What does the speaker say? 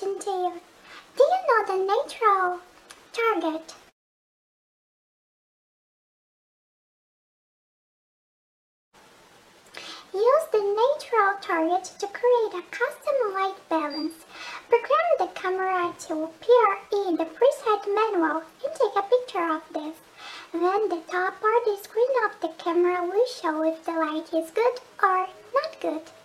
question to you. Do you know the natural target? Use the natural target to create a custom white balance. Program the camera to appear in the preset manual and take a picture of this. Then the top part of the screen of the camera will show if the light is good or not good.